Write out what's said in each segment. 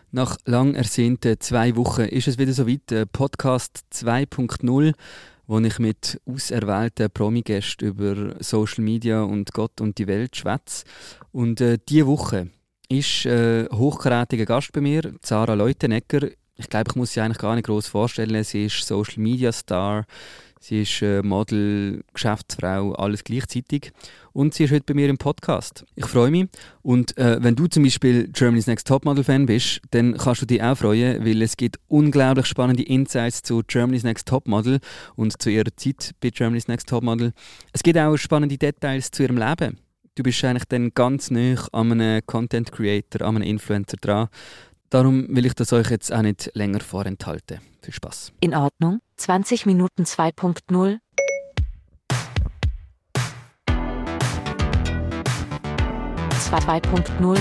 Nach lang ersehnten 2 Wochen ist es wieder soweit, Podcast 2.0, wo ich mit auserwählten Promi-Gästen über Social Media und Gott und die Welt schwätze. Und diese Woche ist ein hochkarätiger Gast bei mir, Sarah Leutenegger. Ich glaube, ich muss sie eigentlich gar nicht gross vorstellen. Sie ist Social Media Star, sie ist Model, Geschäftsfrau, alles gleichzeitig. Und sie ist heute bei mir im Podcast. Ich freue mich. Und wenn du zum Beispiel Germany's Next Topmodel-Fan bist, dann kannst du dich auch freuen, weil es gibt unglaublich spannende Insights zu Germany's Next Topmodel und zu ihrer Zeit bei Germany's Next Topmodel. Es gibt auch spannende Details zu ihrem Leben. Du bist eigentlich dann ganz nah an einem Content Creator, an einem Influencer dran. Darum will ich das euch jetzt auch nicht länger vorenthalten. Viel Spaß. In Ordnung. 20 Minuten 2.0. Zwei Punkt 0.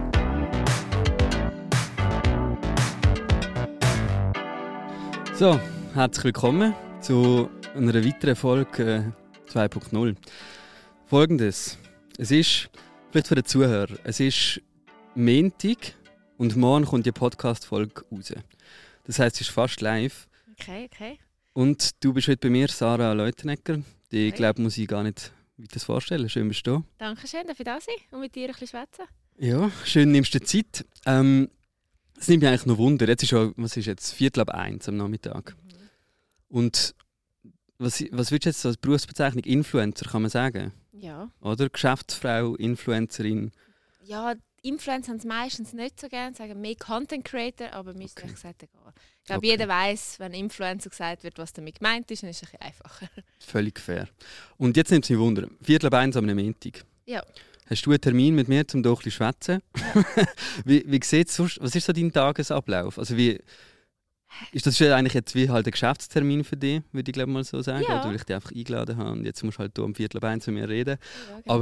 So, herzlich willkommen zu einer weiteren Folge 2.0. Folgendes. Es ist, vielleicht für den Zuhörer, es ist Montag und morgen kommt die Podcast-Folge raus. Das heisst, es ist fast live. Okay. Und du bist heute bei mir, Sarah Leutenegger. Die, Okay. glaube muss ich gar nicht weiter vorstellen. Schön, bist du da. Dankeschön, darf ich da sein und mit dir ein bisschen schwätzen? Ja, schön nimmst du dir Zeit. Es nimmt mich eigentlich noch Wunder. Jetzt ist schon, was ist jetzt? 1:45 am Nachmittag. Und was würdest du jetzt als Berufsbezeichnung Influencer, kann man sagen? Ja. Oder? Geschäftsfrau, Influencerin. Ja, die Influencer haben es meistens nicht so gerne, sagen mehr Content Creator, aber mir ist ehrlich gesagt egal. Ich glaube, jeder weiß, wenn Influencer gesagt wird, was damit gemeint ist, dann ist es ein bisschen einfacher. Völlig fair. Und jetzt nimmt es mich Wunder. 1:45 am Montag. Ja. Hast du einen Termin mit mir, um hier ein bisschen zu schwätzen? Ja. wie sieht's sonst? Was ist so dein Tagesablauf? Also ist das eigentlich jetzt wie halt ein Geschäftstermin für dich, würde ich glaube mal so sagen? Ja. Oder weil ich dich einfach eingeladen habe und jetzt musst du halt hier um 1:45 mit mir reden. Ja, genau.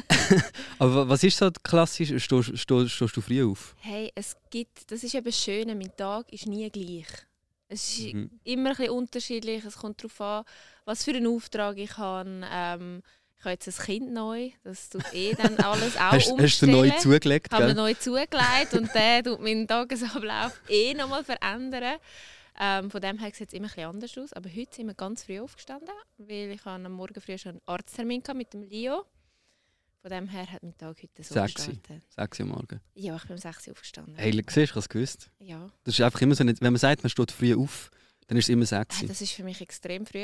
Aber was ist so klassisch? Stehst du früh auf? Hey, das ist eben das Schöne, mein Tag ist nie gleich. Es ist Mhm. immer ein bisschen unterschiedlich, es kommt darauf an, was für einen Auftrag ich habe. Ich habe jetzt ein Kind neu, das tut dann alles auch umstellen. Hast du neu zugelegt? Ich habe mir Gell? neu zugelegt und der tut meinen Tagesablauf nochmal verändern. Von dem her sieht es immer ein bisschen anders aus. Aber heute sind wir ganz früh aufgestanden, weil ich am Morgen früh schon einen Arzttermin hatte mit dem Leo. Von dem her hat mein Tag heute so 6 gestartet. 6 Uhr morgen. Ja, ich bin um 6 Uhr aufgestanden. Hey, siehst du, ich habe es gewusst. Ja. Das ist einfach immer so, wenn man sagt, man steht früh auf, dann ist es immer 6 Uhr. Das war für mich extrem früh.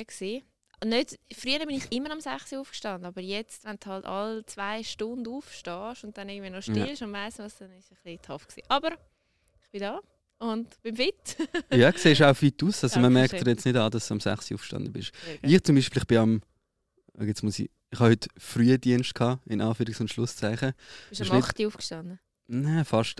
Früher bin ich immer um 6 Uhr aufgestanden, aber jetzt, wenn du halt alle 2 Stunden aufstehst und dann irgendwie noch stillst und weiss was, dann war es ein bisschen tough gewesen. Aber ich bin da und bin fit. Ja, du siehst auch fit aus. Also man merkt Dankeschön. dir jetzt nicht an, dass du um 6 Uhr aufgestanden bist. Sehr gut. Ich zum Beispiel, ich habe heute Frühdienst gehabt, in Anführungs- und Schlusszeichen. Bist ist du um nicht- 8 Uhr aufgestanden? Nein, fast.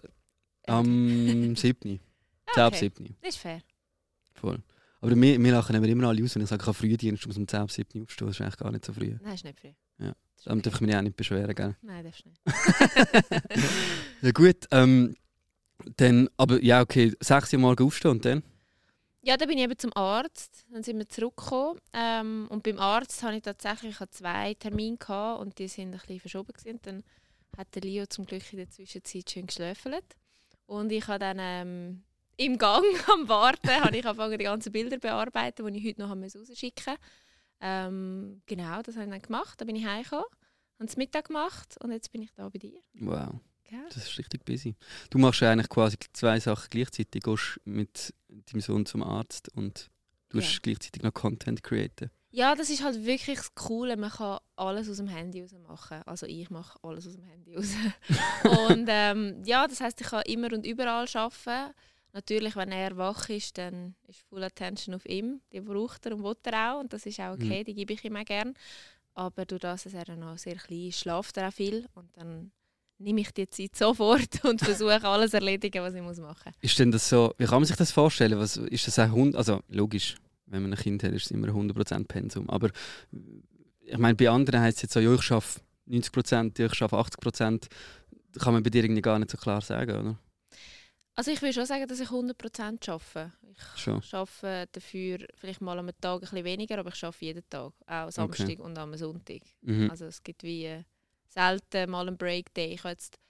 Am 7. Ah, 10 ab 7. Das ist fair. Voll. Aber wir lachen immer alle aus, wenn ich sage, ich habe Frühdienst, ich muss um 10 ab 7 aufstehen. Das ist eigentlich gar nicht so früh. Nein, ist nicht früh. Ja. Das ist Dann okay. darf ich mich auch nicht beschweren, gell? Nein, darfst du nicht. Ja gut, dann, aber ja okay, 6 Uhr morgen aufstehen und dann? Ja, dann bin ich eben zum Arzt. Dann sind wir zurückgekommen. Und beim Arzt hatte ich tatsächlich 2 Termine gehabt, und die sind ein bisschen verschoben gewesen. Dann hat der Leo zum Glück in der Zwischenzeit schön geschläfelt. Und ich habe dann im Gang am Warten habe ich angefangen, die ganzen Bilder zu bearbeiten, die ich heute noch rausschicken musste. Genau, das habe ich dann gemacht. Dann bin ich heimgekommen, habe das Mittag gemacht und jetzt bin ich da bei dir. Wow. Gell? Das ist richtig busy. Du machst ja eigentlich quasi 2 Sachen gleichzeitig. Du gehst mit deinem Sohn zum Arzt und du hast Ja. gleichzeitig noch Content createn. Ja, das ist halt wirklich das Coole. Man kann alles aus dem Handy raus machen. Also ich mache alles aus dem Handy raus. Und ja, das heisst, ich kann immer und überall arbeiten. Natürlich, wenn er wach ist, dann ist Full Attention auf ihm. Die braucht er und will er auch. Und das ist auch okay, die gebe ich ihm auch gerne. Aber durch das, dass er dann noch sehr klein ist, schläft er auch viel. Und dann nehme ich die Zeit sofort und versuche alles zu erledigen, was ich machen muss. Ist denn das so, wie kann man sich das vorstellen? Was, ist das auch also logisch, wenn man ein Kind hat, ist es immer 100% Pensum. Aber ich meine, bei anderen heisst es jetzt so, ja, ich arbeite 90%, ja, ich arbeite 80%. Das kann man bei dir irgendwie gar nicht so klar sagen, oder? Also ich würde schon sagen, dass ich 100% arbeite. Schon. Ich arbeite dafür vielleicht mal am Tag ein bisschen weniger, aber ich arbeite jeden Tag. Auch Samstag und am Sonntag. Mhm. Also es gibt wie selten mal einen Break-Day. Ich habe jetzt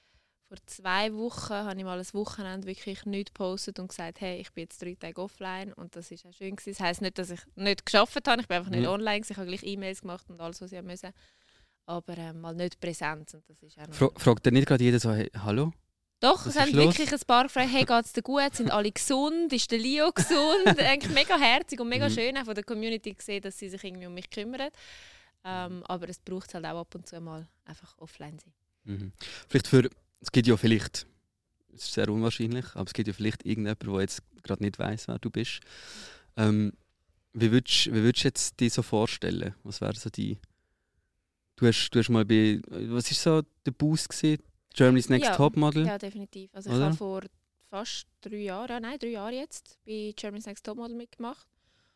vor 2 Wochen habe ich mal ein Wochenende wirklich nichts gepostet und gesagt, hey, ich bin jetzt 3 Tage offline und das ist auch schön gewesen. Das heisst nicht, dass ich nicht gearbeitet habe, ich bin einfach nicht online gewesen. Ich habe gleich E-Mails gemacht und alles, was ich musste. Aber mal nicht Präsenz und das ist auch noch... Fragt dir nicht gerade jeder so, hey, hallo? Doch, Was es haben ist los? wirklich ein paar gefragt, hey, geht es dir gut? Sind alle gesund? Ist der Leo gesund? Eigentlich mega herzig und mega schön, auch von der Community gesehen, dass sie sich irgendwie um mich kümmern. Aber es braucht halt auch ab und zu mal einfach offline sein. Mhm. Es gibt ja vielleicht, es ist sehr unwahrscheinlich, aber es gibt ja vielleicht irgendjemanden, der jetzt gerade nicht weiss, wer du bist. Wie würdest du jetzt dich so vorstellen? Was wäre so die... Du hast mal bei... Was war so der Boost gewesen? Germany's Next Topmodel? Ja, definitiv. Also ich Oder? habe vor fast 3 Jahren, 3 Jahre jetzt, bei Germany's Next Topmodel mitgemacht.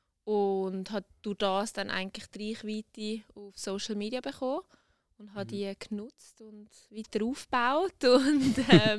Und habe durch das dann eigentlich die Reichweite auf Social Media bekommen. Und habe die genutzt und weiter aufgebaut. Und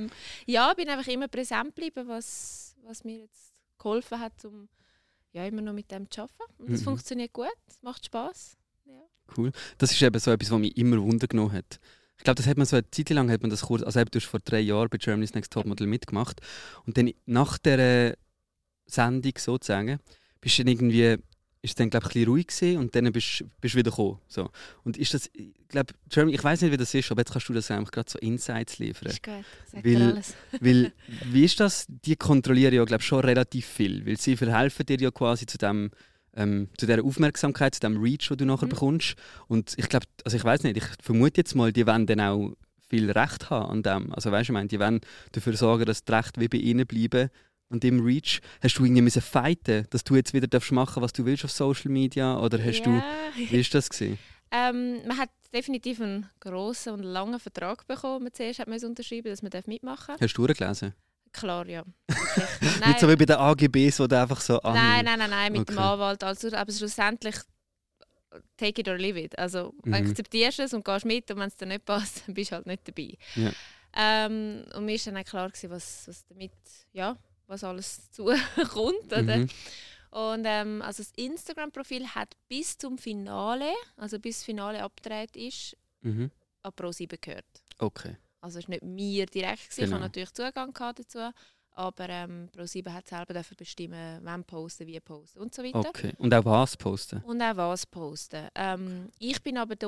bin einfach immer präsent geblieben, was mir jetzt geholfen hat, um immer noch mit dem zu arbeiten. Und das funktioniert gut, es macht Spass. Ja. Cool. Das ist eben so etwas, was mich immer Wunder genommen hat. Ich glaube, das hat man so eine Zeit lang, hat man das kurz, also du hast vor 3 Jahren bei Germany's Next Topmodel mitgemacht. Und dann nach dieser Sendung sozusagen, bist du dann irgendwie... ist es dann, glaube ich, ein bisschen ruhig gewesen und dann bist du wieder gekommen. So. Und ist das, ich glaube, Germany, ich weiß nicht, wie das ist, aber jetzt kannst du das eigentlich gerade so Insights liefern. Ist gut, sag dir alles. Weil, wie ist das? Die kontrollieren ja, glaube ich, schon relativ viel, weil sie verhelfen dir ja quasi zu dieser Aufmerksamkeit, zu dem Reach, den du nachher bekommst. Und ich glaube, also ich weiß nicht, ich vermute jetzt mal, die wollen dann auch viel Recht haben an dem. Also weißt du, ich meine, die wollen dafür sorgen, dass die Rechte wie bei ihnen bleiben. Und im Reach, hast du irgendwie müssen fighten, dass du jetzt wieder machen darfst, was du willst auf Social Media? Oder hast du, wie war das gewesen? Man hat definitiv einen grossen und langen Vertrag bekommen, den man zuerst unterschreiben musste, dass man mitmachen darf. Hast du durchgelesen? Klar, ja. Nicht so wie bei den AGBs, wo du einfach so Nein, mit dem Anwalt. Also, aber schlussendlich take it or leave it. Also akzeptierst du es und gehst mit und wenn es dir nicht passt, dann bist du halt nicht dabei. Ja. Und mir war dann auch klar gewesen, was damit, was alles zukommt. Oder? Und also das Instagram-Profil hat bis zum Finale, also bis das Finale abgedreht ist, an Pro7 gehört. Okay. Also es war nicht mir direkt, genau. Ich hatte natürlich Zugang dazu, aber Pro7 hat selber bestimmen, wann posten, wie posten und so weiter. Okay. Und auch was posten? Und auch was posten. Ich bin aber da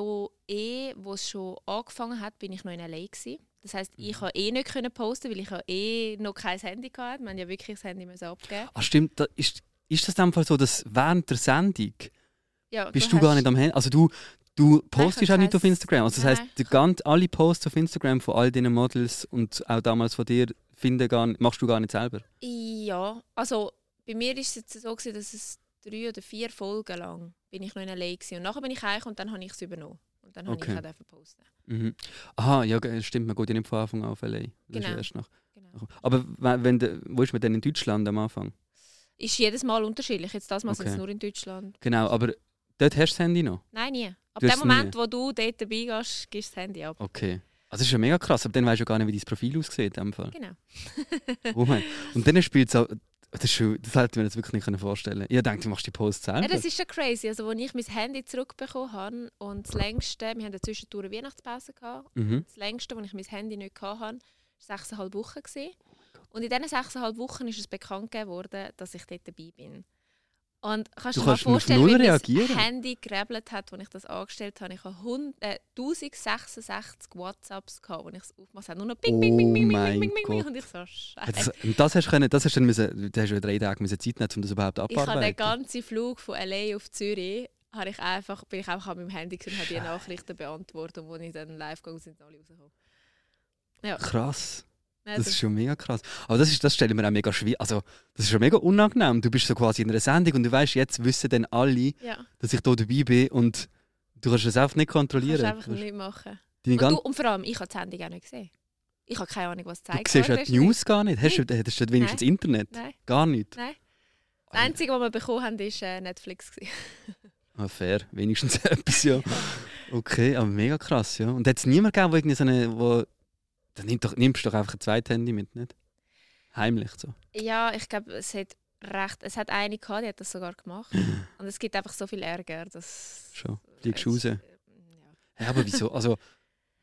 wo es schon angefangen hat, bin ich noch in L.A. gewesen. Das heisst, ich konnte nicht posten, weil ich noch kein Handy hatte. Wir haben ja wirklich das Handy abgeben. Ah, stimmt. Ist das in dem Fall so, dass während der Sendung bist du gar nicht am Handy? Also du postest auch nicht auf Instagram. Also das heisst, alle Posts auf Instagram von all deinen Models und auch damals von dir machst du gar nicht selber? Ja, also bei mir war es jetzt so, dass es 3 oder 4 Folgen lang bin ich noch in L.A. gewesen. Und nachher bin ich heim und dann habe ich es übernommen. Und dann habe ich auch posten. Aha, ja, stimmt, man geht ja nicht von Anfang an auf L.A. Das ist erst nach. Genau. Aber wo ist man denn in Deutschland am Anfang? Ist jedes Mal unterschiedlich. Jetzt das Mal sind es nur in Deutschland. Genau, aber dort hast du das Handy noch? Nein, nie. Ab dem Moment, wo du dort dabei gehst, gibst du das Handy ab. Okay. Also das ist ja mega krass, aber dann weißt du ja gar nicht, wie dein Profil aussieht. In dem Fall. Genau. Oh mein. Und dann spielt es auch... Das hätte ich mir jetzt wirklich nicht vorstellen. Ich dachte, du machst die Post selber. Ja, das ist schon crazy. Also, als ich mein Handy zurückbekommen habe und das längste, wir hatten zwischendurch eine Weihnachtspause gehabt, das längste, als ich mein Handy nicht hatte, war 6,5 Wochen gewesen. Und in diesen 6,5 Wochen ist es bekannt gegeben worden, dass ich dort dabei bin. Und kannst du dir mal vorstellen, wie mein Handy gerebelt hat, als ich das angestellt habe. Ich hatte 1066 WhatsApps, wo ich es aufgemacht habe. Nur noch ping, ping, ping, ping, ping, ping, ping, ping. Und ich so, Scheiße. Das hast du 3 Tage Zeit nehmen, um das überhaupt abzuarbeiten. Ich habe den ganzen Flug von L.A. auf Zürich, bin ich einfach an meinem Handy und habe die Nachrichten beantwortet, wo ich dann live gegangen sind, alle rausgekommen. Ja. Krass. Das ist schon mega krass. Aber das stelle ich mir auch mega schwierig. Also, das ist schon mega unangenehm. Du bist so quasi in einer Sendung und du weißt, jetzt wissen dann alle, dass ich hier dabei bin und du kannst das einfach nicht kontrollieren. Du kannst einfach nicht machen. Und vor allem, ich habe die Sendung auch nicht gesehen. Ich habe keine Ahnung, was zeigt. Du siehst ja die News gar nicht. Hättest du wenigstens Internet? Nein. Gar nicht? Nein. Das Einzige, was wir bekommen haben, war Netflix. Fair. Wenigstens etwas, ja. Okay, aber mega krass, ja. Und hat es niemanden gegeben, wo irgendwie so eine... Dann nimmst du doch einfach ein zweites Handy mit, nicht? Heimlich so. Ja, ich glaube, es hat eine gehabt, die hat das sogar gemacht. Und es gibt einfach so viel Ärger, dass... Schon, fliegst du raus. Ja, aber wieso? Also,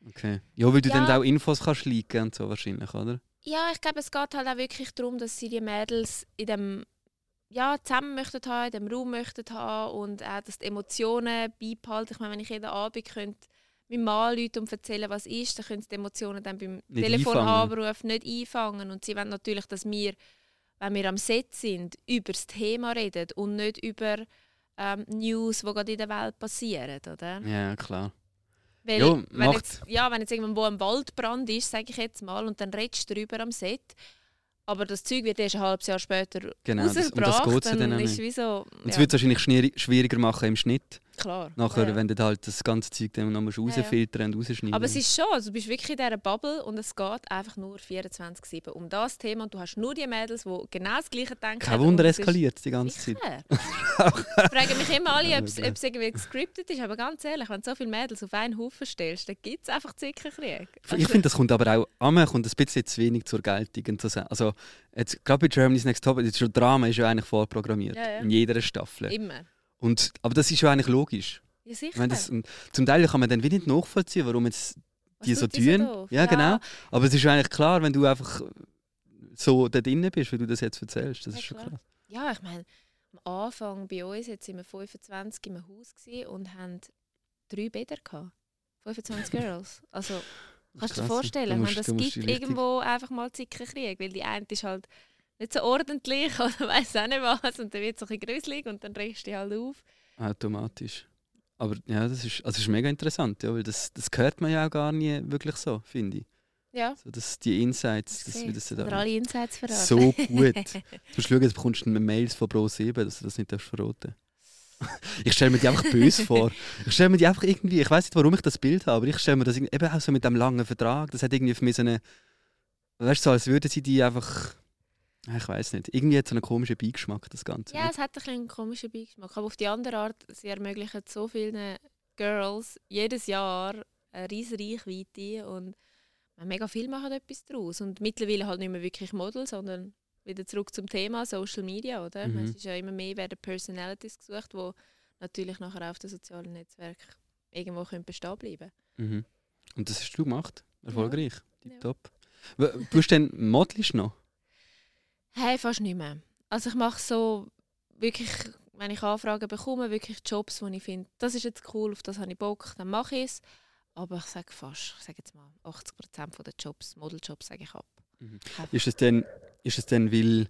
Okay. Ja, weil du Ja. dann auch Infos kannst leaken und so wahrscheinlich, oder? Ja, ich glaube, es geht halt auch wirklich darum, dass sie die Mädels in dem zusammen möchten haben, in dem Raum möchten haben und auch, dass die Emotionen beibehalten. Ich meine, wenn ich jeden Abend könnte meinem Mann Leute und erzählen, was ist, dann können sie die Emotionen dann beim Nicht Telefonanruf nicht einfangen. Und sie wollen natürlich, dass wir, wenn wir am Set sind, über das Thema reden und nicht über News, die gerade in der Welt passieren, oder? Ja, klar. Weil, Ja, wenn jetzt irgendwo ein Waldbrand ist, sage ich jetzt mal, und dann redest du darüber am Set, aber das Zeug wird erst ein halbes Jahr später Genau, und das rausgebracht, geht's ja dann auch ist nicht. wie so... Und es wird es wahrscheinlich schwieriger machen im Schnitt. klar. Nachher, Ja. wenn du halt das ganze Zeug dann noch rausfiltern und rausschneiden. Aber es ist schon, also du bist wirklich in dieser Bubble und es geht einfach nur 24/7 um das Thema und du hast nur die Mädels, die genau das Gleiche denken. kein Wunder, und es ist- eskaliert es die ganze Zeit. Sicher. Ich frage mich immer alle, ob es irgendwie gescriptet ist, aber ganz ehrlich, wenn du so viele Mädels auf einen Haufen stellst, dann gibt es einfach Zickenkrieg. Ich finde, das kommt aber auch kommt ein bisschen zu wenig zur Geltung. Und so. Also, jetzt, gerade bei Germany's Next Top, das Drama ist ja eigentlich vorprogrammiert. Ja, ja. In jeder Staffel. Immer. Aber das ist ja eigentlich logisch. Ja, sicher. Wenn das, und zum Teil kann man dann wieder nicht nachvollziehen, warum jetzt die Was so tut die so tun. doof? Ja, genau. Aber es ist ja eigentlich klar, wenn du einfach so da drin bist, wie du das jetzt erzählst. Das Ja, ist schon klar. krass. Ja, ich meine, am Anfang bei uns, jetzt sind wir 25 im Haus gewesen und haben 3 Bäder gehabt. 25 Girls. Also, kannst du dir Krass. vorstellen, Da ich musst- meine, das da musst gibt du richtig- irgendwo einfach mal Zickenkrieg, weil die eine ist halt nicht so ordentlich oder weiss auch nicht was und dann wird es ein bisschen gruselig und dann regst du dich halt auf. Automatisch. Aber ja, das ist mega interessant, ja, weil das hört man ja auch gar nie wirklich so, finde ich. Ja, So, dass die Insights, das wie das oder da alle Insights verraten. so gut. Du musst schauen, jetzt bekommst du Mails von Pro7, dass du das nicht verraten darfst. Ich stelle mir die einfach böse vor. Ich stelle mir die einfach irgendwie, ich weiß nicht, warum ich das Bild habe, aber ich stelle mir das eben auch so mit dem langen Vertrag. Das hat irgendwie für mich so eine, weißt du, so, als würden sie die einfach, ich weiß nicht, irgendwie hat es so einen komischen Beigeschmack, das Ganze. Ja, es hat ein bisschen einen komischen Beigeschmack. Aber auf die andere Art, sie ermöglichen so vielen Girls jedes Jahr eine riesige Reichweite und mega viel machen etwas daraus. Und mittlerweile halt nicht mehr wirklich Model, sondern wieder zurück zum Thema Social Media, oder? Mhm. Es ist ja immer mehr werden Personalities gesucht, die natürlich nachher auch auf den sozialen Netzwerken irgendwo bestehen bleiben können. Mhm. Und das hast du gemacht? Erfolgreich? Ja. Tipptopp. Du hast dann Modelisch noch? Hey, fast nicht mehr. Also ich mache so wirklich, wenn ich Anfragen bekomme, wirklich Jobs, wo ich finde, das ist jetzt cool, auf das habe ich Bock, dann mache ich es. Aber ich sage jetzt mal, 80% der Jobs, Modeljobs, sage ich ab. Mhm. Ist es denn, weil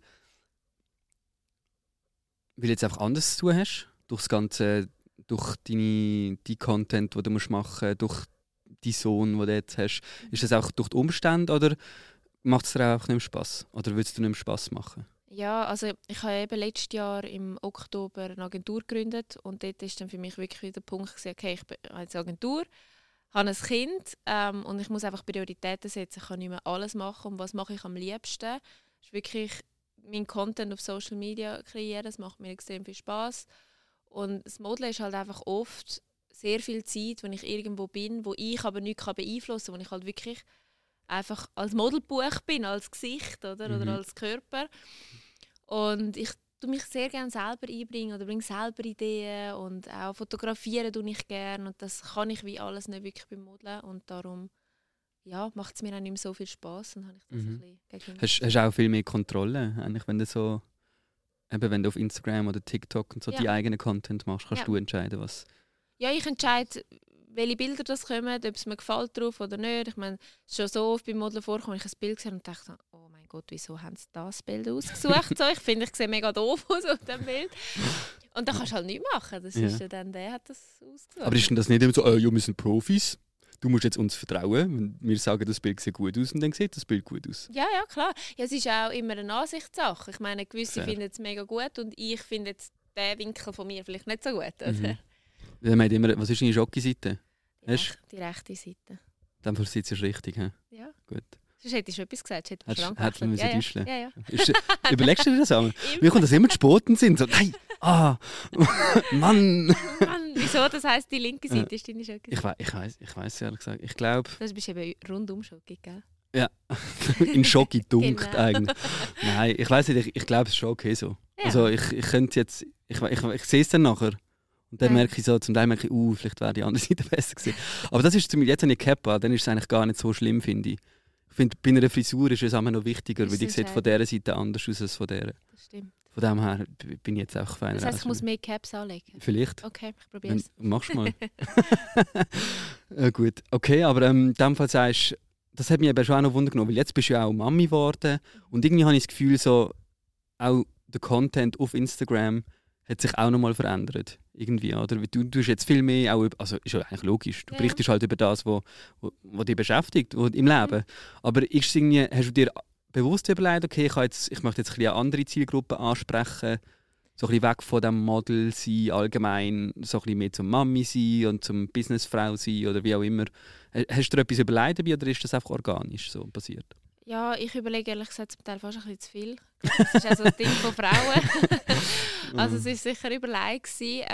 du jetzt einfach anders zu tun hast? Durch das Ganze, durch deinen Content, den du machen musst, durch deinen Sohn, den du jetzt hast. Ist das auch durch die Umstände oder macht es dir auch nicht mehr Spass? Oder willst du nicht mehr Spass machen? Ja, also ich habe eben letztes Jahr im Oktober eine Agentur gegründet und dort ist dann für mich wirklich wieder der Punkt gewesen, okay, ich bin als Agentur, habe ein Kind und ich muss einfach Prioritäten setzen. Ich kann nicht mehr alles machen. Und was mache ich am liebsten? Das ist wirklich meinen Content auf Social Media kreieren. Das macht mir extrem viel Spaß. Und das Modeln ist halt einfach oft sehr viel Zeit, wenn ich irgendwo bin, wo ich aber nichts beeinflussen kann, wo ich halt wirklich einfach als Modelbuch bin, als Gesicht oder als Körper. Und ich tue mich sehr gerne selber einbringen oder bringe selber Ideen und auch fotografieren tue ich gerne und das kann ich wie alles nicht wirklich beim Modeln und darum macht es mir auch nicht mehr so viel Spass und habe ich das ein bisschen gegen Hast du auch viel mehr Kontrolle, eigentlich, wenn du so, eben wenn du auf Instagram oder TikTok und so die eigenen Content machst, kannst du entscheiden, was... Ja, ich entscheide, welche Bilder das kommen, ob es mir gefällt drauf oder nicht. Ich meine, es ist schon so oft beim Modeln vorkommen, ich ein Bild gesehen und dachte, oh mein Gott, wieso haben sie das Bild ausgesucht? So, ich finde, ich sehe mega doof aus auf dem Bild. Und dann kannst du halt nichts machen. Das ist ja dann, der hat das ausgesucht. Aber ist denn das nicht immer so, ja, wir sind Profis, du musst jetzt uns vertrauen, wir sagen, das Bild sieht gut aus und dann sieht das Bild gut aus? Ja, klar. Ja, es ist auch immer eine Ansichtssache. Ich meine, gewisse finden es mega gut und ich finde jetzt den Winkel von mir vielleicht nicht so gut. Oder? Ja, man hat immer, was ist deine Schocki-Seite? Die rechte Seite. Dann sitzt du richtig, he? Ja. Gut. Sonst hättest du etwas gesagt. Hättest du müssen täuschen. Ja. Überlegst du dir das einmal? Mir kommt das immer zu Spoten sind. So, nein, Mann! Mann, wieso? Das heisst, die linke Seite ist deine Schocki. Ich weiss ehrlich gesagt. Ich glaube... Das bist eben rundum Schocki, gell? Ja, in Schocki dunkt Genau. eigentlich. Nein, ich weiss nicht, ich glaube, es ist schon okay so. Ja. Also ich könnte jetzt... Ich sehe es dann nachher. Und dann merke ich so, zum Teil merke ich, vielleicht wäre die andere Seite besser gewesen. Aber das ist jetzt habe ich Kappa, dann ist es eigentlich gar nicht so schlimm, finde ich. Ich finde, bei einer Frisur ist es immer noch wichtiger, weil die sieht von dieser Seite anders aus als von dieser. Das stimmt. Von dem her bin ich jetzt auch feiner. Das heisst, ich muss mehr Caps anlegen? Vielleicht. Okay, ich probiere es. Mach's mal. Gut, okay, aber in dem Fall sagst du, das hat mich eben schon auch noch Wunder genommen, weil jetzt bist du ja auch Mami geworden und irgendwie habe ich das Gefühl, so, auch der Content auf Instagram hat sich auch nochmal verändert. Irgendwie, oder? Du tust jetzt viel mehr, auch, also ist ja eigentlich logisch, du berichtest halt über das, was dich beschäftigt im Leben. Aber ist irgendwie, hast du dir bewusst überlegt, okay, ich möchte jetzt ein bisschen eine andere Zielgruppe ansprechen, so ein bisschen weg von dem Model sein, allgemein so ein bisschen mehr zum Mami sein und zum Businessfrau sein oder wie auch immer. Hast du dir etwas überlegt dabei oder ist das einfach organisch so passiert? Ja, ich überlege ehrlich gesagt zum Teil fast ein bisschen zu viel. Das ist auch so ein Ding von Frauen. Also es war sicher überlegt.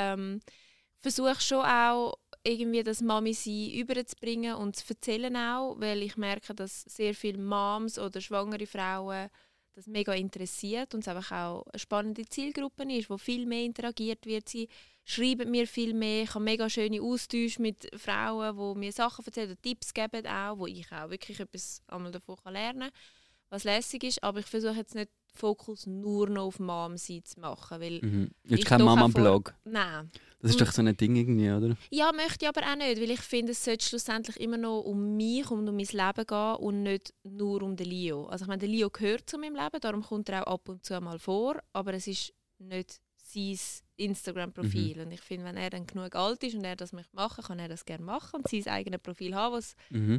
Versuche schon auch irgendwie das Mami-Sein überzubringen und zu erzählen auch, weil ich merke, dass sehr viele Moms oder schwangere Frauen das mega interessiert und es einfach auch eine spannende Zielgruppe ist, wo viel mehr interagiert wird. Sie schreiben mir viel mehr, ich habe mega schöne Austausche mit Frauen, die mir Sachen erzählen oder Tipps geben auch, wo ich auch wirklich etwas einmal davon lernen kann, was lässig ist. Aber ich versuche jetzt nicht den Fokus nur noch auf Mom-Sein zu machen. Weil Jetzt kein Mama-Blog? Nein. Das ist doch so ein Ding irgendwie, oder? Ja, möchte ich aber auch nicht, weil ich finde, es sollte schlussendlich immer noch um mich und um mein Leben gehen und nicht nur um den Leo. Also ich meine, der Leo gehört zu meinem Leben, darum kommt er auch ab und zu mal vor, aber es ist nicht sein Instagram-Profil. Und ich finde, wenn er dann genug alt ist und er das möchte machen, kann er das gerne machen und sein eigenes Profil haben, was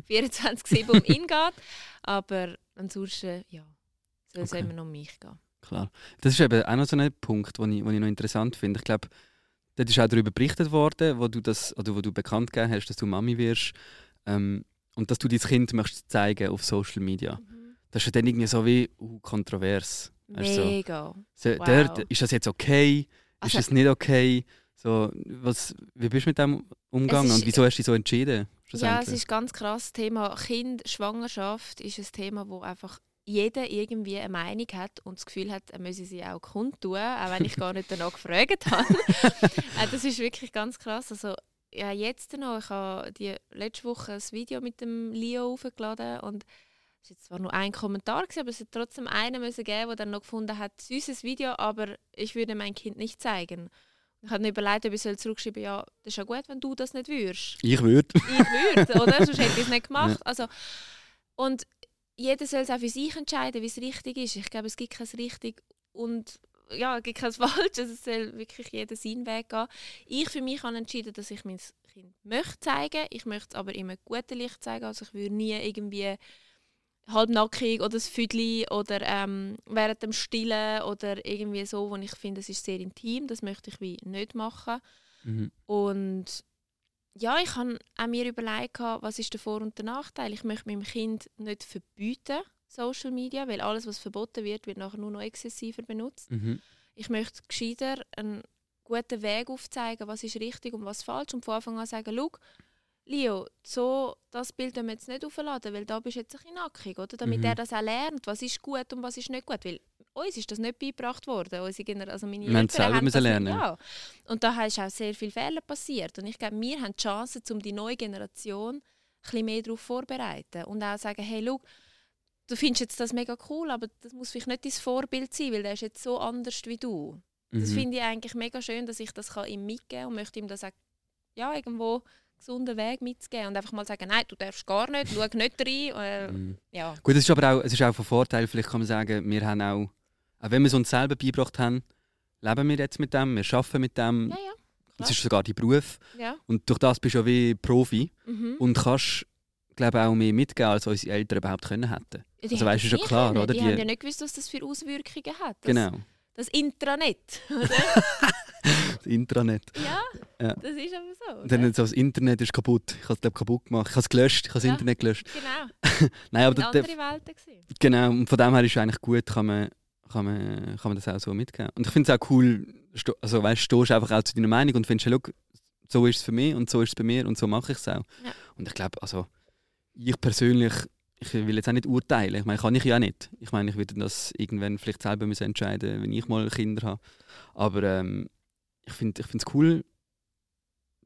24/7 um ihn geht. Aber ansonsten, ja, soll es immer noch um mich gehen. Klar. Das ist eben auch noch so ein Punkt, den ich noch interessant finde. Ich glaube, dort ist auch darüber berichtet worden, wo du bekannt gegeben hast, dass du Mami wirst und dass du dein Kind möchtest zeigen auf Social Media. Das ist ja dann irgendwie so wie kontrovers. Mega. So, wow. Dort, ist das jetzt okay? Ist das nicht okay? So, wie bist du mit dem umgegangen und wieso hast du dich so entschieden? Ja, es ist ganz krass. Das Thema Schwangerschaft ist ein Thema, wo einfach jeder irgendwie eine Meinung hat und das Gefühl hat, er müsse sie auch kundtun, auch wenn ich gar nicht danach gefragt habe. Das ist wirklich ganz krass. Also, ja, jetzt noch, ich habe die letzte Woche ein Video mit dem Leo hochgeladen und es war jetzt zwar nur ein Kommentar, aber es hat trotzdem einen geben, der dann noch gefunden hat, süßes Video, aber ich würde mein Kind nicht zeigen. Ich habe mir überlegt, ob ich zurückschreiben soll, ja, das ist ja gut, wenn du das nicht würdest. Ich würde. Oder? Sonst hätte ich es nicht gemacht. Ja. Also, und jeder soll es auch für sich entscheiden, wie es richtig ist. Ich glaube, es gibt kein richtig und ja, es gibt kein falsch. Also es soll wirklich jeder seinen Weg gehen. Ich für mich habe entschieden, dass ich mein Kind möchte zeigen. Ich möchte es aber immer gutes Licht zeigen. Also ich würde nie irgendwie halbnackig oder das Füdli oder während dem Stillen oder irgendwie so, wo ich finde, es ist sehr intim. Das möchte ich wie nicht machen. Und ja, ich habe auch mir überlegt, was ist der Vor- und der Nachteil. Ich möchte meinem Kind nicht verbieten, Social Media, weil alles, was verboten wird, wird nachher nur noch exzessiver benutzt. Ich möchte gescheiter einen guten Weg aufzeigen, was ist richtig und was falsch. Und von Anfang an sagen, schau, Leo, so, das Bild müssen wir jetzt nicht aufladen, weil da bist du jetzt ein bisschen nackig, oder? Damit er das auch lernt, was ist gut und was ist nicht gut. Weil uns ist das nicht beigebracht worden. Also meine Eltern haben das lernen. Ja. Und da ist auch sehr viele Fehler passiert. Und ich glaube, wir haben die Chance, um die neue Generation ein bisschen mehr darauf vorzubereiten. Und auch sagen, hey, schau, du findest jetzt das mega cool, aber das muss vielleicht nicht dein Vorbild sein, weil der ist jetzt so anders wie du. Das finde ich eigentlich mega schön, dass ich das ihm mitgeben kann und möchte ihm das auch irgendwo gesunden Weg mitzugeben und einfach mal sagen, nein, du darfst gar nicht, schau nicht rein. Ja. Gut, es ist auch von Vorteil, vielleicht kann man sagen, wir haben auch wenn wir es uns selber beigebracht haben, leben wir jetzt mit dem, wir arbeiten mit dem. Ja, es ist sogar dein Beruf. Ja. Und durch das bist du ja wie Profi und kannst, glaube ich, auch mehr mitgeben, als unsere Eltern überhaupt können hätten. Also weißt du schon klar, oder? Die haben ja nicht gewusst, was das für Auswirkungen hat. Genau. Das Intranet, oder? Das Intranet. Ja, das ist aber so. Und dann so, das Internet ist kaputt. Ich habe es kaputt gemacht. Ich habe es gelöscht. Ich habe das Internet gelöscht. Genau. Nein, aber andere Welten gewesen. Genau. Und von dem her ist es eigentlich gut, kann man das auch so mitgeben. Und ich finde es auch cool, also weißt, stehst einfach auch zu deiner Meinung und findest, schau, so ist es für mich und so ist es bei mir und so mache ich es auch. Ja. Und ich glaube, also ich persönlich, ich will jetzt auch nicht urteilen. Ich meine, kann ich ja nicht. Ich meine, ich würde das irgendwann vielleicht selber entscheiden, wenn ich mal Kinder habe. Aber ich finde es cool,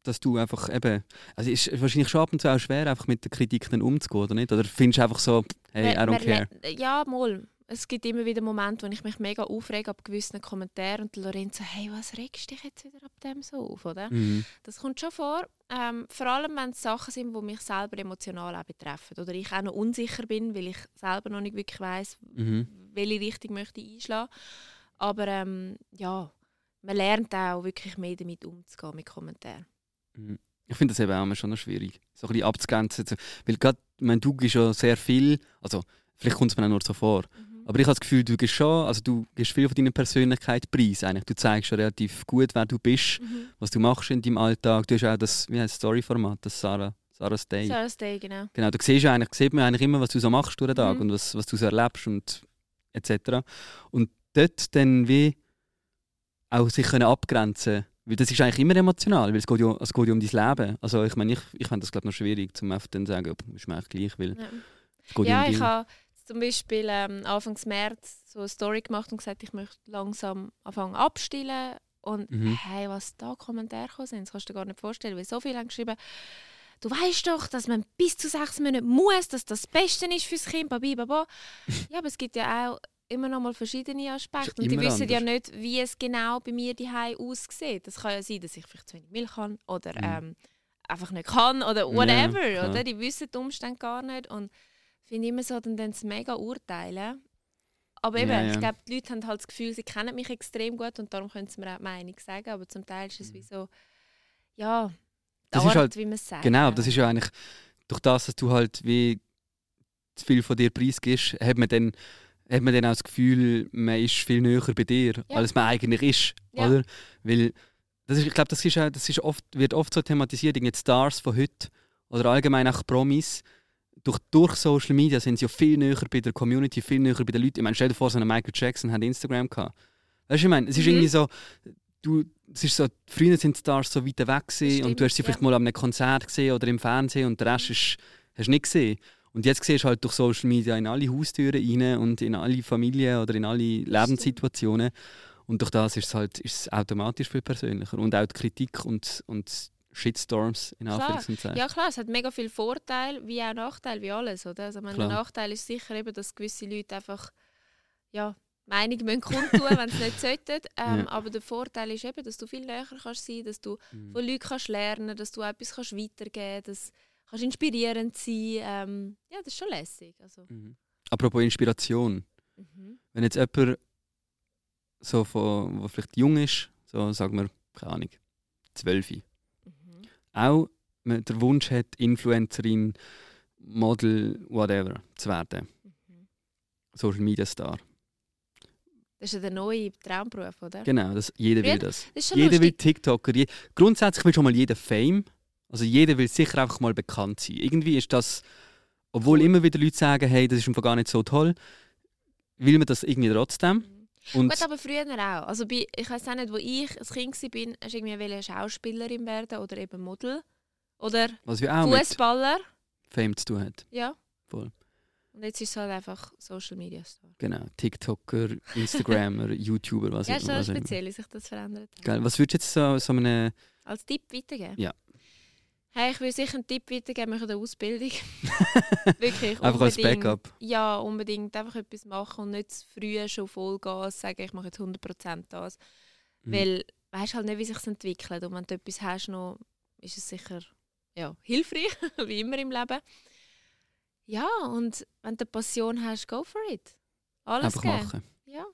dass du einfach eben, also es ist wahrscheinlich schon ab und zu auch schwer, einfach mit der Kritik dann umzugehen, oder nicht? Oder findest du einfach so, hey, I don't care? Ja, mal. Es gibt immer wieder Momente, wo ich mich mega aufrege ab gewissen Kommentaren und Lorenz so, hey, was regst du dich jetzt wieder ab dem so auf, oder? Das kommt schon vor. Vor allem, wenn es Sachen sind, die mich selber emotional auch betreffen. Oder ich auch noch unsicher bin, weil ich selber noch nicht wirklich weiss, welche Richtung möchte ich einschlagen. Aber ja, man lernt auch wirklich mehr damit umzugehen, mit Kommentaren. Ich finde das eben auch immer schon noch schwierig, so ein bisschen abzugrenzen. Weil gerade, ich meine, du gibst ja sehr viel, also vielleicht kommt es mir auch nur so vor, aber ich habe das Gefühl, du gibst schon, also du gibst viel von deiner Persönlichkeit preis eigentlich. Du zeigst schon relativ gut, wer du bist, was du machst in deinem Alltag. Du hast auch das, wie heißt das Story-Format, das Sarah's Day. Sarah's Day, genau. Genau, da sieht man eigentlich immer, was du so machst durch den Tag und was du so erlebst und etc. Und dort dann wie auch sich können abgrenzen, weil das ist eigentlich immer emotional, weil es geht ja um dein Leben. Also ich meine, ich fände das glaube noch schwierig, zum einfach dann zu sagen, ist mir eigentlich gleich, weil es geht ja, um ich habe zum Beispiel Anfang März so eine Story gemacht und gesagt, ich möchte langsam anfangen abstillen und hey, was da Kommentare gekommen sind, das kannst du dir gar nicht vorstellen, weil so viele haben geschrieben, du weißt doch, dass man bis zu 6 Monaten muss, dass das Beste ist fürs Kind, bababa. Ja, aber es gibt ja auch immer noch mal verschiedene Aspekte und die wissen ja nicht, wie es genau bei mir daheim aussieht. Das kann ja sein, dass ich vielleicht zu wenig Milch habe oder einfach nicht kann oder whatever, Ja, oder? Die wissen die Umstände gar nicht und ich finde immer so, dann das mega urteilen. Aber eben, ich glaube, die Leute haben halt das Gefühl, sie kennen mich extrem gut und darum können sie mir auch die Meinung sagen, aber zum Teil ist es wie so, ja, das Art, ist halt, wie man es sagt. Genau, das ist ja eigentlich, durch das, dass du halt wie zu viel von dir preisgibst, hat man dann auch das Gefühl, man ist viel näher bei dir, als man eigentlich ist. Ja. Oder? Weil, ich glaube, das wird oft so thematisiert, die Stars von heute oder allgemein auch Promis. Durch Social Media sind sie ja viel näher bei der Community, viel näher bei den Leuten. Ich meine, stell dir vor, so ein Michael Jackson hat Instagram gehabt. Weißt du, ich meine, es ist irgendwie so, es ist so, früher sind Stars so weit weg gewesen, und du hast sie vielleicht mal an einem Konzert gesehen oder im Fernsehen und den Rest hast du nicht gesehen. Und jetzt siehst du halt durch Social Media in alle Haustüren rein und in alle Familien oder in alle Lebenssituationen. Und durch das ist es automatisch viel persönlicher. Und auch die Kritik und Shitstorms in Anführungszeichen. Ja klar, es hat mega viele Vorteile, wie auch Nachteile, wie alles. Oder? Also, der Nachteil ist sicher eben, dass gewisse Leute einfach Meinung kundtun, wenn sie nicht sollten. Aber der Vorteil ist eben, dass du viel näher kannst sein, dass du von Leuten kannst lernen, dass du etwas kannst weitergeben kannst, kannst inspirierend sein. Ja, das ist schon lässig. Also. Apropos Inspiration. Wenn jetzt jemand so der vielleicht jung ist, so sagen wir, keine Ahnung, 12, auch der Wunsch hat, Influencerin, Model, whatever, zu werden. Social Media Star. Das ist ja der neue Traumberuf, oder? Genau, jeder will das. Jeder will TikToker. Grundsätzlich will schon mal jeder Fame. Also jeder will sicher einfach mal bekannt sein. Irgendwie ist das, obwohl immer wieder Leute sagen, hey, das ist einfach gar nicht so toll, will man das irgendwie trotzdem. Und gut, aber früher auch. Also ich weiss auch nicht, wo ich als Kind war, hast du irgendwie Schauspielerin werden oder eben Model. Oder Fußballer. Fame zu tun hat. Ja. Voll. Und jetzt ist es halt einfach Social Media Star. Genau, TikToker, Instagrammer, YouTuber, was ja, immer. Ja, ist schon speziell, wie sich das verändert hat. Geil. Was würdest du jetzt so einem... Als Tipp weitergeben? Ja. Hey, ich würde sicher einen Tipp weitergeben, machen eine Ausbildung. Wirklich, einfach als Backup? Ja, unbedingt. Einfach etwas machen und nicht zu früh schon Vollgas sagen, ich mache jetzt 100% das. Weil du weißt halt nicht, wie sich es entwickelt. Und wenn du etwas hast, noch, ist es sicher hilfreich, wie immer im Leben. Ja, und wenn du eine Passion hast, go for it. Alles einfach geben. machen. Ja.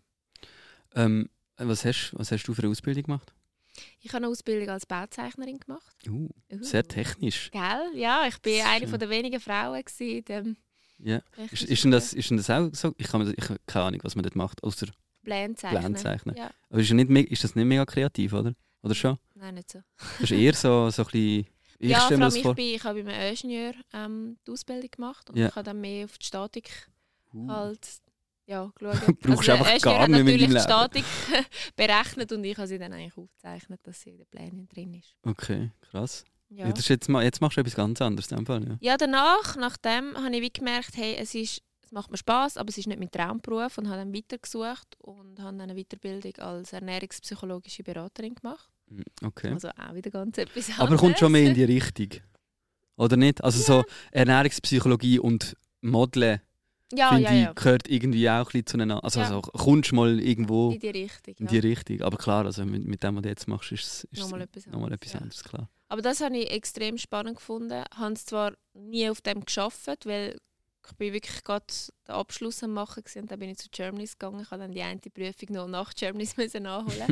Was hast du für eine Ausbildung gemacht? Ich habe eine Ausbildung als Bauzeichnerin gemacht. Sehr technisch. Gell? Ja, ich war eine der wenigen Frauen in dem. Ja. Ist denn das auch so? Ich habe keine Ahnung, was man dort macht, außer Plänzeichnen. Ja. Aber ist das nicht mega kreativ, oder? Oder schon? Nein, nicht so. Das ist eher so ein bisschen... Ich habe beim Ingenieur die Ausbildung gemacht und ich habe dann mehr auf die Statik halt geschaut. Brauchst du einfach gar nicht mehr in deinem Leben. Die Statik berechnet und ich habe sie dann eigentlich aufgezeichnet, dass sie in den Plänen drin ist. Okay, krass. Ja. Ja, das ist jetzt machst du etwas ganz anderes in dem Fall, ja. Ja, nachdem habe ich gemerkt, hey, es macht mir Spass, aber es ist nicht mein Traumberuf und habe dann weitergesucht und habe dann eine Weiterbildung als ernährungspsychologische Beraterin gemacht. Okay. Also auch wieder ganz etwas anderes. Aber kommt schon mehr in die Richtung. Oder nicht? Also so Ernährungspsychologie und Modeln, finde ich, gehört irgendwie auch ein bisschen zueinander. Also, Ja. also kommst mal irgendwo in die Richtung. in die Richtung. Aber klar, also mit dem, was du jetzt machst, ist es Nochmal etwas nochmal anderes, etwas ja. anderes, klar. Aber das habe ich extrem spannend gefunden. Ich habe zwar nie auf dem gearbeitet, weil ich bin wirklich gerade den Abschluss am machen gewesen, und dann bin ich zu Germany's gegangen. Ich habe dann die eine Prüfung noch nach Germany's müssen nachholen.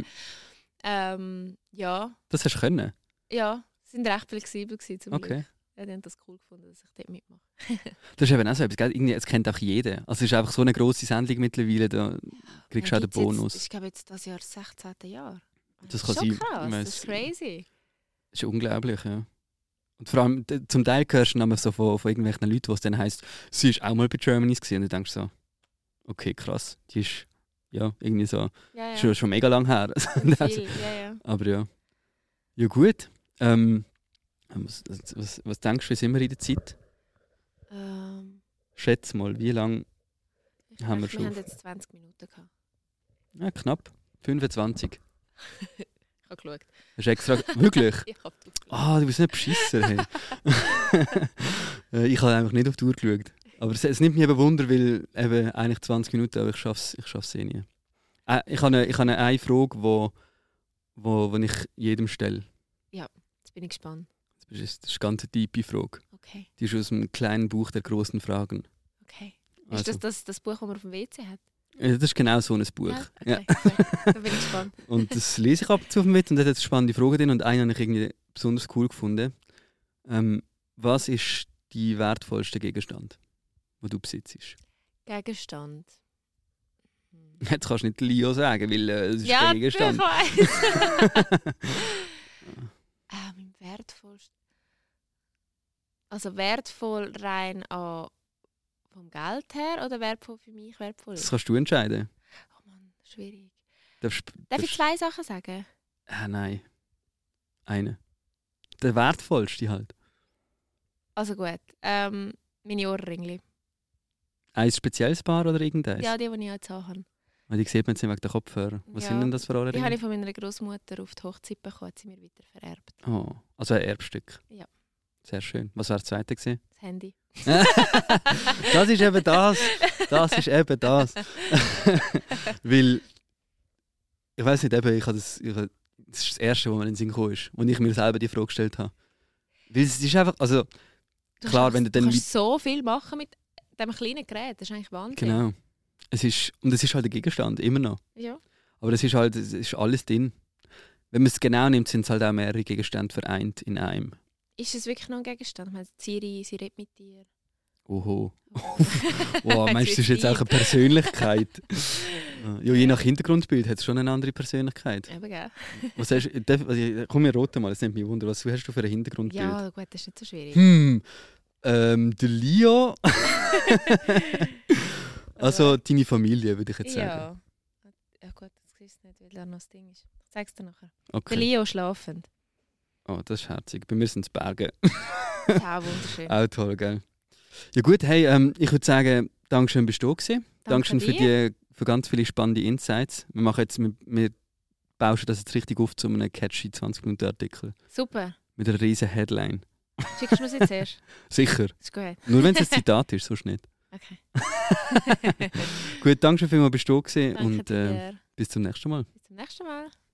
Ja, Das hast du können? ja, sie waren recht flexibel gewesen, zum Okay. Glück. Ja, die haben das cool gefunden, dass ich dort mitmache. Das ist eben auch so etwas, gell? Irgendwie, es kennt auch jeder. Also es ist einfach so eine grosse Sendung mittlerweile, da kriegst du auch den Bonus. Ich glaube jetzt das Jahr 16. Jahr. Das kann schon sein. krass, Ich das ist crazy. Das ist unglaublich, ja. Und vor allem, zum Teil hörst du dann so von irgendwelchen Leuten, wo es dann heisst, sie ist auch mal bei Germany's gewesen. Und du denkst so, okay, krass, die ist ja irgendwie so, Ja, schon mega lang her. viel, ja. Aber ja. Ja gut. Was denkst du, wie sind wir in der Zeit? Schätz mal, wie lange haben wir schon? Wir haben jetzt 20 Minuten gehabt. Ja, knapp. 25. Ich habe geschaut. Hast du extra... Wirklich? Ich habe geschaut. Ah, du bist nicht Beschisser. Hey. Ich habe einfach nicht auf die Uhr geschaut. Aber es nimmt mich eben Wunder, weil eben eigentlich 20 Minuten, aber ich schaff's eh nie. Ich habe eine Frage, wo ich jedem stelle. Jetzt bin ich gespannt. Das ist eine ganz tiefe Frage. Okay. Die ist aus dem kleinen Buch der großen Fragen. Okay. Also, Ist das Buch, das man auf dem WC hat? das ist genau so ein Buch. Ja? Okay. Da bin ich gespannt. Und das lese ich ab und zu auf dem Witz und da hat jetzt spannende Fragen drin und eine habe ich irgendwie besonders cool gefunden. Was ist dein wertvollster Gegenstand, den du besitzt? Gegenstand. Jetzt kannst du nicht Leo sagen, weil es ist Ja, kein Gegenstand. ich weiss. Mein wertvollster. Also wertvoll rein vom Geld her oder wertvoll für mich wertvoll? Das kannst du entscheiden. Oh Mann, schwierig. Darf Darf ich 2 Sachen sagen? Nein. Eine. Der wertvollste halt. Also gut. Meine Ohrringli. Ein spezielles Paar oder irgendeins? Ja, die ich jetzt habe. Weil die sieht man jetzt nicht wegen der Kopfhörer. Was Ja, sind denn das für Die habe Ohrringe? ich von meiner Großmutter auf die Hochzeit bekommen, hat sie mir weiter vererbt. Oh, also ein Erbstück. Ja. Sehr schön. Was war das zweite gewesen? Das Handy. Das ist eben das. Das ist eben das. Weil, ich weiß nicht, eben, das ist das Erste, was mir in den Sinn gekommen ist, als ich mir selber die Frage gestellt habe. Weil es ist einfach, also, klar, wenn du dann... Du kannst so viel machen mit diesem kleinen Gerät, das ist eigentlich Wahnsinn. Genau. Es ist halt ein Gegenstand, immer noch. Ja. Aber es ist alles drin. Wenn man es genau nimmt, sind es halt auch mehrere Gegenstände vereint in einem. Ist es wirklich noch ein Gegenstand? Ich meine, Siri, sie redet mit dir. Oho. Wow, meinst du, das ist jetzt auch eine Persönlichkeit? Ja, je nach Hintergrundbild hat es schon eine andere Persönlichkeit. Eben, gell? Was hast du? Komm, wir roten mal, das nimmt mich wunder. Was hast du für ein Hintergrundbild? Ja, gut, das ist nicht so schwierig. Der Leo. Also deine Familie, würde ich jetzt sagen. Ja gut, das siehst du nicht, weil da noch das Ding ist. Ich zeig's dir nachher. Okay. Der Leo schlafend. Oh, das ist herzig. Bei mir sind es Berge. Das ist auch wunderschön. Auch toll, gell? Ja gut, hey, ich würde sagen, Dankeschön, bist du da gewesen. Dankeschön für ganz viele spannende Insights. Wir bauschen das jetzt richtig auf zu einem catchy 20-Minuten-Artikel. Super. Mit einer riesen Headline. Schickst du mir es jetzt erst? Sicher. Ist gut. Nur wenn es ein Zitat ist, sonst nicht. Okay. Gut, danke schön vielmals, bist du da gewesen. Danke Und dir. bis zum nächsten Mal. Bis zum nächsten Mal.